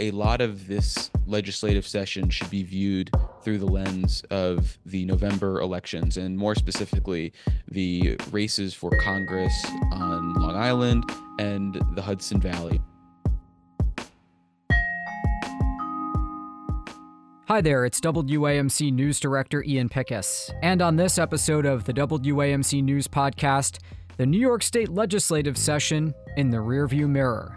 a lot of this legislative session should be viewed through the lens of the November elections, and more specifically, the races for Congress on Long Island and the Hudson Valley. Hi there, it's WAMC News Director Ian Pickus. And on this episode of the WAMC News Podcast, the New York State legislative session in the rearview mirror.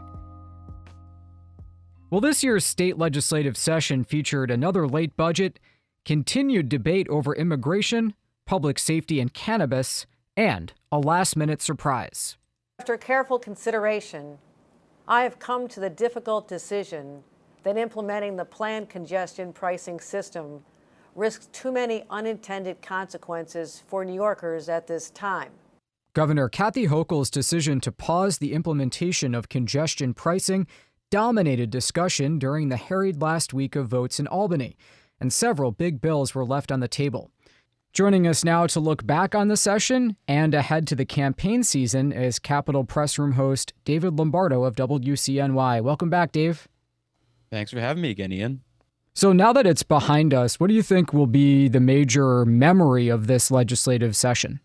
Well, this year's state legislative session featured another late budget, continued debate over immigration, public safety and cannabis, and a last-minute surprise. After careful consideration, I have come to the difficult decision that implementing the planned congestion pricing system risks too many unintended consequences for New Yorkers at this time. Governor Kathy Hochul's decision to pause the implementation of congestion pricing dominated discussion during the harried last week of votes in Albany, and several big bills were left on the table. Joining us now to look back on the session and ahead to the campaign season is Capitol Press Room host David Lombardo of WCNY. Welcome back, Dave. Thanks for having me again, Ian. So now that it's behind us, what do you think will be the major memory of this legislative session?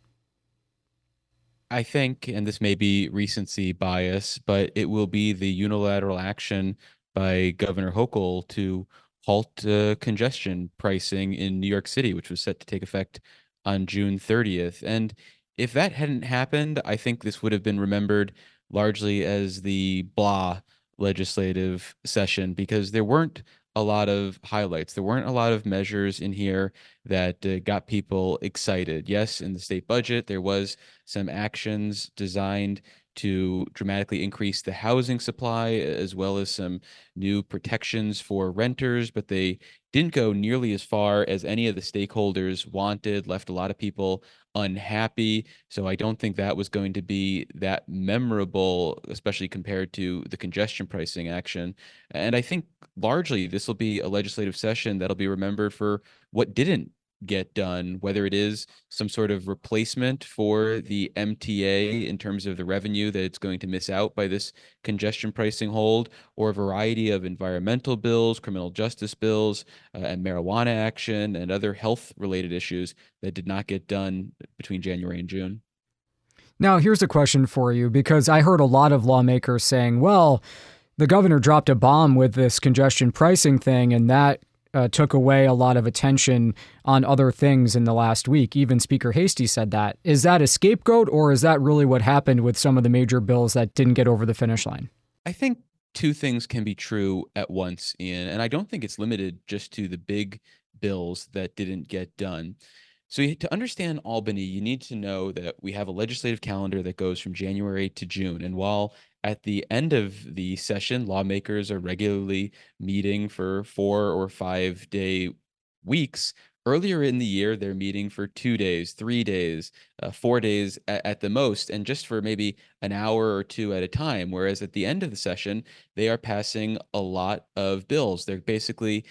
I think, and this may be recency bias, but it will be the unilateral action by Governor Hochul to halt congestion pricing in New York City, which was set to take effect on June 30th. And if that hadn't happened, I think this would have been remembered largely as the blah legislative session, because there weren't a lot of highlights. There weren't a lot of measures in here that got people excited. Yes, in the state budget, there was some actions designed to dramatically increase the housing supply, as well as some new protections for renters, but they didn't go nearly as far as any of the stakeholders wanted, left a lot of people unhappy. So I don't think that was going to be that memorable, especially compared to the congestion pricing action. And I think largely this will be a legislative session that'll be remembered for what didn't get done, whether it is some sort of replacement for the MTA in terms of the revenue that it's going to miss out by this congestion pricing hold, or a variety of environmental bills, criminal justice bills, and marijuana action and other health related issues that did not get done between January and June. Now, here's a question for you, because I heard a lot of lawmakers saying, well, the governor dropped a bomb with this congestion pricing thing, and that took away a lot of attention on other things in the last week. Even Speaker Hastie said that. Is that a scapegoat, or is that really what happened with some of the major bills that didn't get over the finish line? I think two things can be true at once, Ian, and I don't think it's limited just to the big bills that didn't get done. So to understand Albany, you need to know that we have a legislative calendar that goes from January to June. And while at the end of the session, lawmakers are regularly meeting for 4 or 5 day weeks, earlier in the year, they're meeting for 2 days, 3 days, 4 days at the most, and just for maybe an hour or two at a time. Whereas at the end of the session, they are passing a lot of bills. They're basically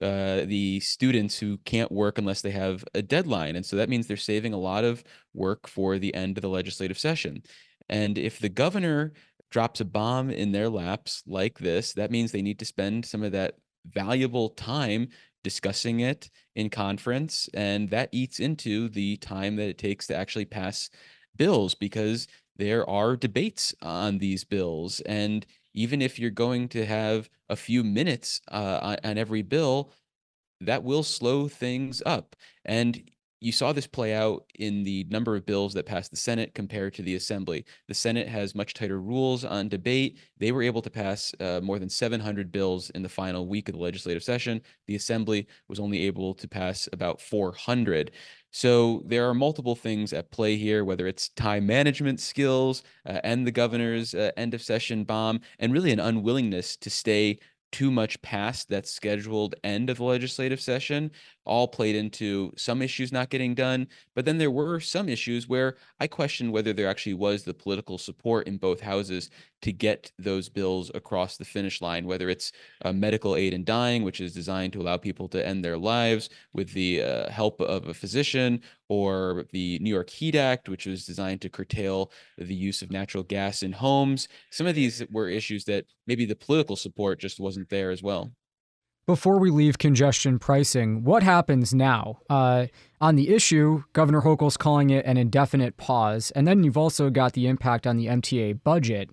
the students who can't work unless they have a deadline. And so that means they're saving a lot of work for the end of the legislative session. And if the governor drops a bomb in their laps like this, that means they need to spend some of that valuable time discussing it in conference. And that eats into the time that it takes to actually pass bills, because there are debates on these bills. And even if you're going to have a few minutes on every bill, that will slow things up. And you saw this play out in the number of bills that passed the Senate compared to the Assembly. The Senate has much tighter rules on debate. They were able to pass more than 700 bills in the final week of the legislative session. The Assembly was only able to pass about 400. So there are multiple things at play here, whether it's time management skills and the governor's end of session bomb, and really an unwillingness to stay too much past that scheduled end of the legislative session, all played into some issues not getting done. But then there were some issues where I questioned whether there actually was the political support in both houses to get those bills across the finish line, whether it's medical aid in dying, which is designed to allow people to end their lives with the help of a physician, or the New York Heat Act, which was designed to curtail the use of natural gas in homes. Some of these were issues that maybe the political support just wasn't there as well. Before we leave congestion pricing, what happens now? On the issue, Governor Hochul's calling it an indefinite pause. And then you've also got the impact on the MTA budget.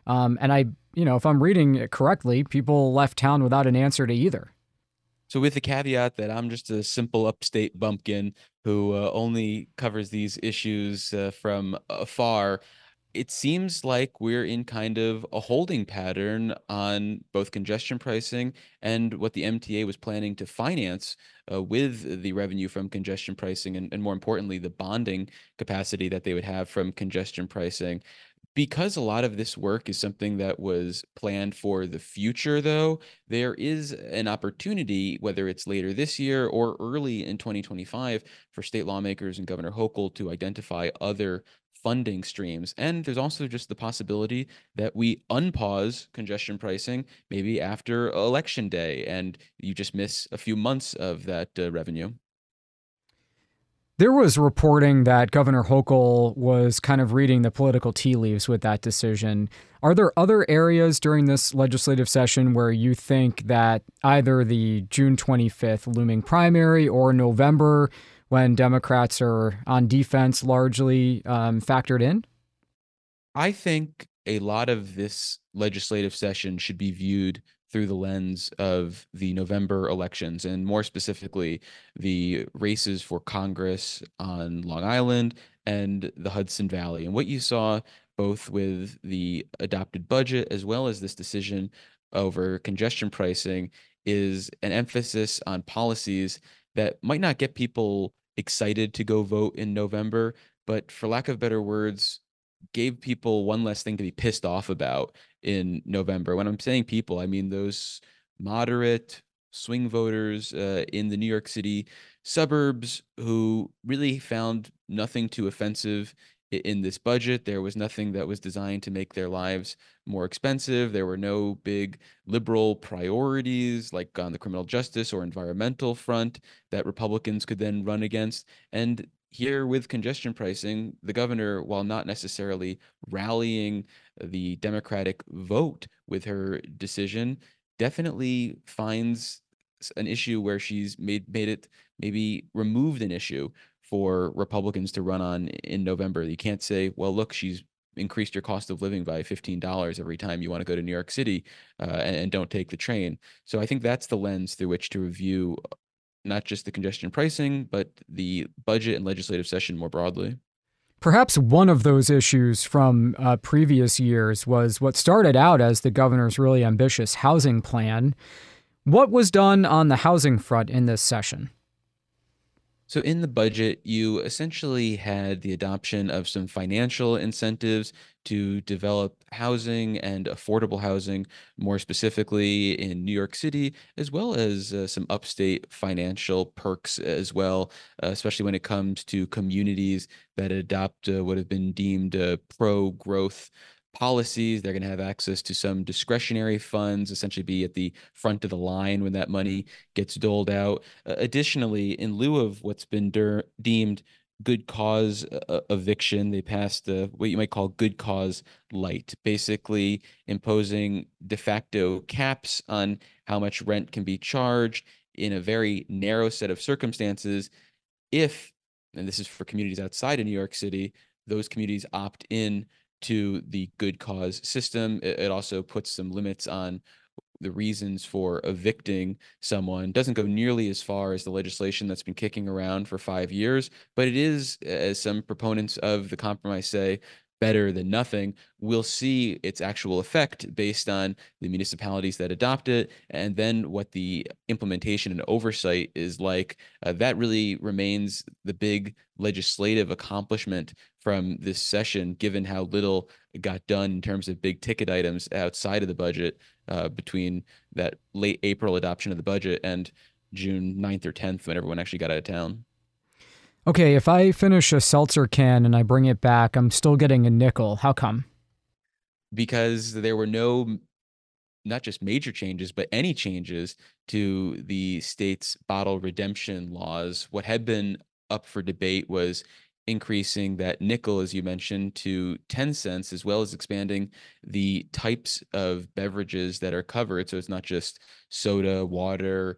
If I'm reading it correctly, people left town without an answer to either. So, with the caveat that I'm just a simple upstate bumpkin who only covers these issues from afar, it seems like we're in kind of a holding pattern on both congestion pricing and what the MTA was planning to finance with the revenue from congestion pricing, and more importantly, the bonding capacity that they would have from congestion pricing. Because a lot of this work is something that was planned for the future, though, there is an opportunity, whether it's later this year or early in 2025, for state lawmakers and Governor Hochul to identify other funding streams. And there's also just the possibility that we unpause congestion pricing maybe after Election Day, and you just miss a few months of that revenue. There was reporting that Governor Hochul was kind of reading the political tea leaves with that decision. Are there other areas during this legislative session where you think that either the June 25th looming primary or November, when Democrats are on defense, largely factored in? I think a lot of this legislative session should be viewed through the lens of the November elections, and more specifically, the races for Congress on Long Island and the Hudson Valley. And what you saw both with the adopted budget as well as this decision over congestion pricing is an emphasis on policies that might not get people excited to go vote in November, but for lack of better words, gave people one less thing to be pissed off about in November. When I'm saying people, I mean those moderate swing voters in the New York City suburbs who really found nothing too offensive in this budget. There was nothing that was designed to make their lives more expensive. There were no big liberal priorities like on the criminal justice or environmental front that Republicans could then run against. And here with congestion pricing, the governor, while not necessarily rallying the Democratic vote with her decision, definitely finds an issue where she's made it, maybe removed an issue for Republicans to run on in November. You can't say, well, look, she's increased your cost of living by $15 every time you want to go to New York City and don't take the train. So I think that's the lens through which to review not just the congestion pricing, but the budget and legislative session more broadly. Perhaps one of those issues from previous years was what started out as the governor's really ambitious housing plan. What was done on the housing front in this session? So in the budget, you essentially had the adoption of some financial incentives to develop housing and affordable housing, more specifically in New York City, as well as some upstate financial perks as well, especially when it comes to communities that adopt what have been deemed pro-growth policies. They're going to have access to some discretionary funds, essentially be at the front of the line when that money gets doled out. Additionally, in lieu of what's been deemed good cause eviction, they passed what you might call good cause light, basically imposing de facto caps on how much rent can be charged in a very narrow set of circumstances if, and this is for communities outside of New York City, those communities opt in to the good cause system. It also puts some limits on the reasons for evicting someone. Doesn't go nearly as far as the legislation that's been kicking around for 5 years, but it is, as some proponents of the compromise say, better than nothing. We'll see its actual effect based on the municipalities that adopt it, and then what the implementation and oversight is like. That really remains the big legislative accomplishment from this session, given how little got done in terms of big ticket items outside of the budget between that late April adoption of the budget and June 9th or 10th when everyone actually got out of town. Okay, if I finish a seltzer can and I bring it back, I'm still getting a nickel. How come? Because there were no, not just major changes, but any changes to the state's bottle redemption laws. What had been up for debate was increasing that nickel, as you mentioned, to 10 cents, as well as expanding the types of beverages that are covered. So it's not just soda, water,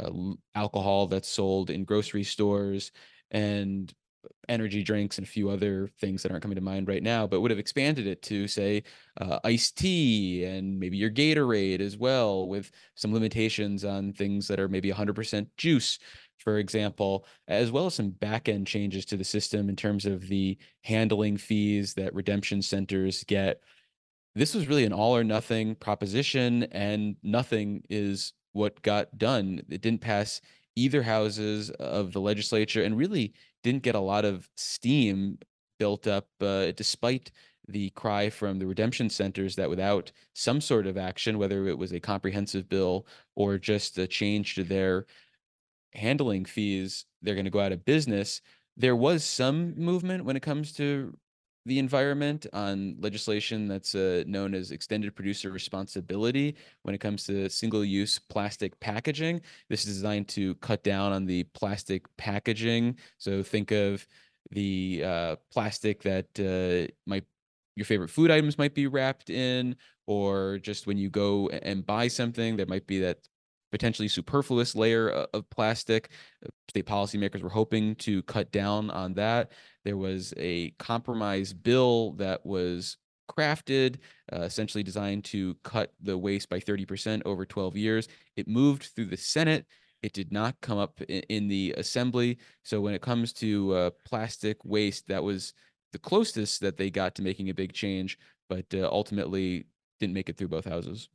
alcohol that's sold in grocery stores, and energy drinks and a few other things that aren't coming to mind right now, but would have expanded it to, say, iced tea and maybe your Gatorade as well, with some limitations on things that are maybe 100% juice, for example, as well as some back end changes to the system in terms of the handling fees that redemption centers get. This was really an all or nothing proposition, and nothing is what got done. It didn't pass either houses of the legislature and really didn't get a lot of steam built up, despite the cry from the redemption centers that without some sort of action, whether it was a comprehensive bill or just a change to their handling fees, they're going to go out of business. There was some movement when it comes to the environment on legislation that's known as extended producer responsibility when it comes to single-use plastic packaging. This is designed to cut down on the plastic packaging. So think of the plastic that might your favorite food items might be wrapped in, or just when you go and buy something, there might be that potentially superfluous layer of plastic. State policymakers were hoping to cut down on that. There was a compromise bill that was crafted, essentially designed to cut the waste by 30% over 12 years. It moved through the Senate. It did not come up in the assembly. So when it comes to plastic waste, that was the closest that they got to making a big change, but ultimately didn't make it through both houses.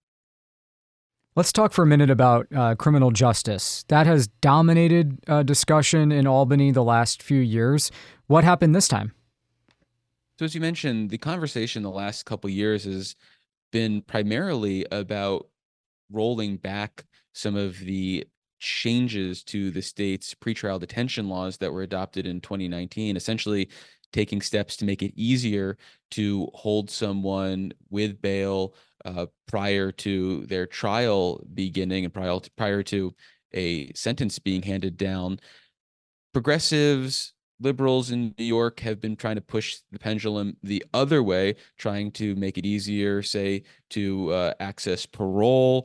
Let's talk for a minute about criminal justice. That has dominated discussion in Albany the last few years. What happened this time? So as you mentioned, the conversation the last couple years has been primarily about rolling back some of the changes to the state's pretrial detention laws that were adopted in 2019, essentially taking steps to make it easier to hold someone with bail prior to their trial beginning and prior to a sentence being handed down. Progressives, liberals in New York have been trying to push the pendulum the other way, trying to make it easier, say, to access parole.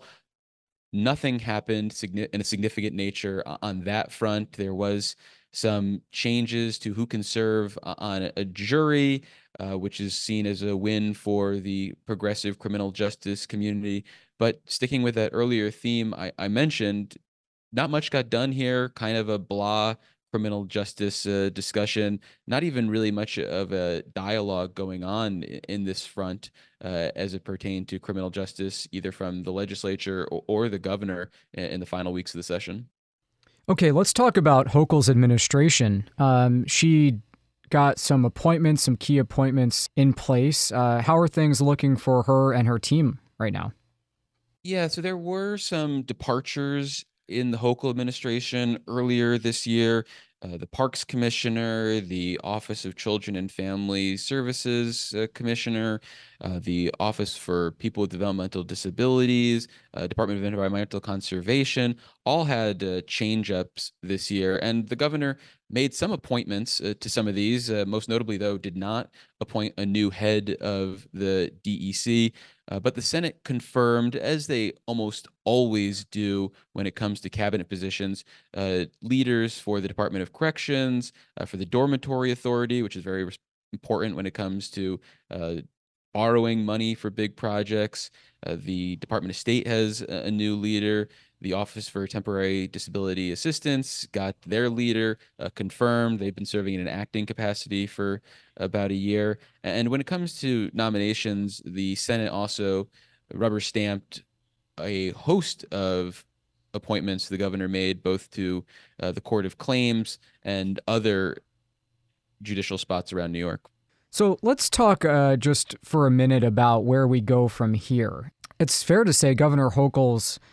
Nothing happened in a significant nature on that front. There was some changes to who can serve on a jury, which is seen as a win for the progressive criminal justice community. But sticking with that earlier theme I mentioned, not much got done here, kind of a blah criminal justice discussion, not even really much of a dialogue going on in this front as it pertained to criminal justice, either from the legislature or the governor in the final weeks of the session. Okay, let's talk about Hochul's administration. She got some appointments, some key appointments in place. How are things looking for her and her team right now? Yeah, so there were some departures in the Hochul administration earlier this year. The Parks Commissioner, the Office of Children and Family Services Commissioner, the Office for People with Developmental Disabilities, Department of Environmental Conservation, all had change-ups this year. And the governor made some appointments to some of these. Most notably, though, did not appoint a new head of the DEC. But the Senate confirmed, as they almost always do when it comes to cabinet positions, leaders for the Department of Corrections, for the Dormitory Authority, which is very important when it comes to borrowing money for big projects. The Department of State has a new leader. The Office for Temporary Disability Assistance got their leader confirmed. They've been serving in an acting capacity for about a year. And when it comes to nominations, the Senate also rubber stamped a host of appointments the governor made, both to the Court of Claims and other judicial spots around New York. So let's talk just for a minute about where we go from here. It's fair to say Governor Hochul's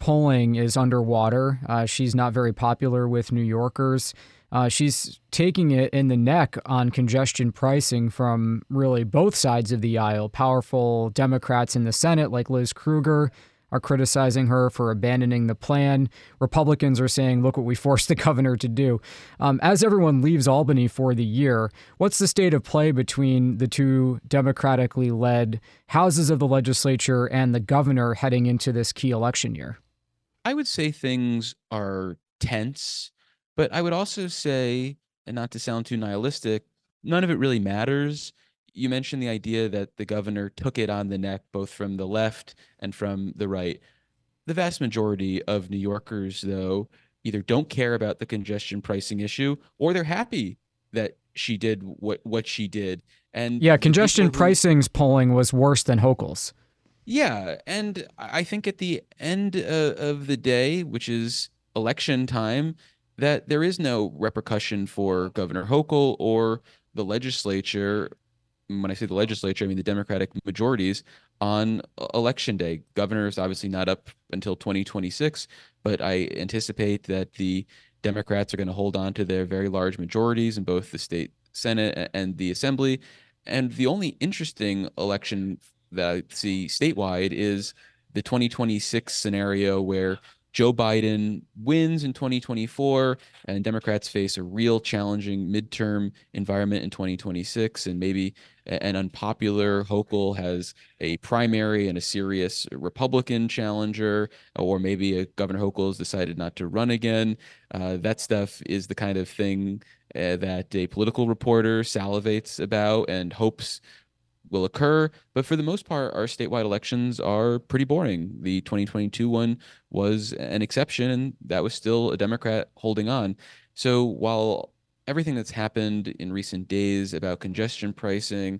polling is underwater. She's not very popular with New Yorkers. She's taking it in the neck on congestion pricing from really both sides of the aisle. Powerful Democrats in the Senate, like Liz Krueger, are criticizing her for abandoning the plan. Republicans are saying, look what we forced the governor to do. As everyone leaves Albany for the year, what's the state of play between the two democratically led houses of the legislature and the governor heading into this key election year? I would say things are tense, but I would also say, and not to sound too nihilistic, none of it really matters. You mentioned the idea that the governor took it on the neck, both from the left and from the right. The vast majority of New Yorkers, though, either don't care about the congestion pricing issue or they're happy that she did what she did. And yeah, congestion pricing's polling was worse than Hochul's. Yeah, and I think at the end of the day, which is election time, that there is no repercussion for Governor Hochul or the legislature. When I say the legislature, I mean the Democratic majorities on election day. Governor is obviously not up until 2026, but I anticipate that the Democrats are going to hold on to their very large majorities in both the state Senate and the Assembly. And the only interesting election that I see statewide is the 2026 scenario where Joe Biden wins in 2024 and Democrats face a real challenging midterm environment in 2026, and maybe an unpopular Hochul has a primary and a serious Republican challenger, or maybe a Governor Hochul has decided not to run again. That stuff is the kind of thing that a political reporter salivates about and hopes will occur. But for the most part, our statewide elections are pretty boring. The 2022 one was an exception, and that was still a Democrat holding on. So while everything that's happened in recent days about congestion pricing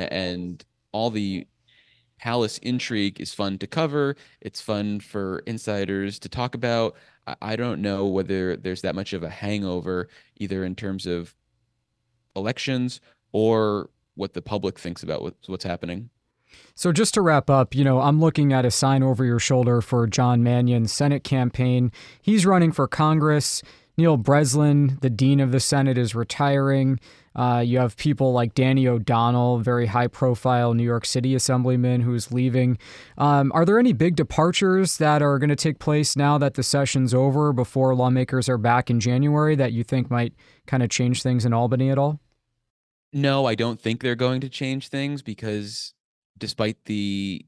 and all the palace intrigue is fun to cover, it's fun for insiders to talk about, I don't know whether there's that much of a hangover, either in terms of elections or what the public thinks about what's happening. So just to wrap up, I'm looking at a sign over your shoulder for John Mannion's Senate campaign. He's running for Congress. Neil Breslin, the dean of the Senate, is retiring. You have people like Danny O'Donnell, very high-profile New York City assemblyman who's leaving. Are there any big departures that are going to take place now that the session's over, before lawmakers are back in January, that you think might kind of change things in Albany at all? No, I don't think they're going to change things, because despite the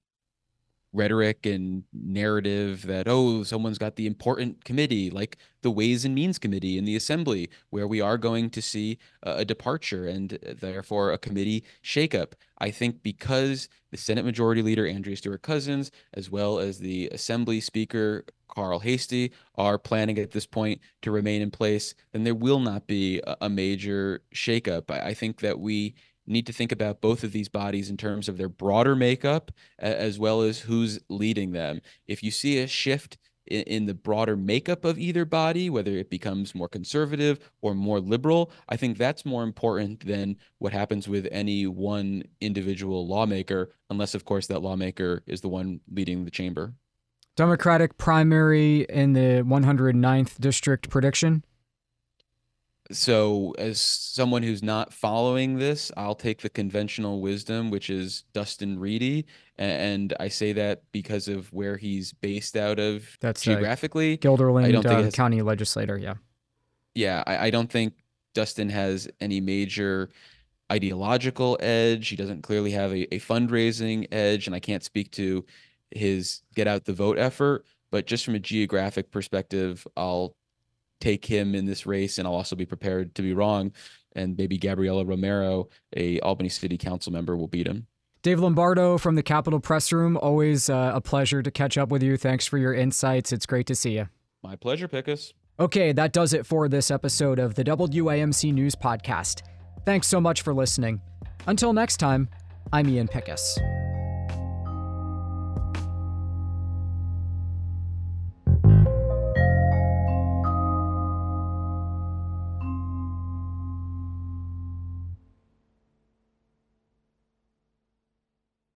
rhetoric and narrative that, oh, someone's got the important committee, like the Ways and Means Committee in the Assembly, where we are going to see a departure and therefore a committee shakeup. I think because the Senate Majority Leader, Andrea Stewart-Cousins, as well as the Assembly Speaker, Carl Hastie, are planning at this point to remain in place, then there will not be a major shakeup. I think that we need to think about both of these bodies in terms of their broader makeup, as well as who's leading them. If you see a shift in the broader makeup of either body, whether it becomes more conservative or more liberal, I think that's more important than what happens with any one individual lawmaker, unless, of course, that lawmaker is the one leading the chamber. Democratic primary in the 109th district prediction? So as someone who's not following this, I'll take the conventional wisdom, which is Dustin Reedy. And I say that because of where he's based out of. That's geographically. Guilderland County legislator, yeah. Yeah, I don't think Dustin has any major ideological edge. He doesn't clearly have a fundraising edge, and I can't speak to his get out the vote effort. But just from a geographic perspective, I'll take him in this race, and I'll also be prepared to be wrong, and maybe Gabriela Romero, a Albany City Council member, will beat him. Dave Lombardo from the Capitol Press Room, always a pleasure to catch up with you. Thanks for your insights. It's great to see you. My pleasure, Pickus. Okay, that does it for this episode of the WAMC News Podcast. Thanks so much for listening. Until next time, I'm Ian Pickus.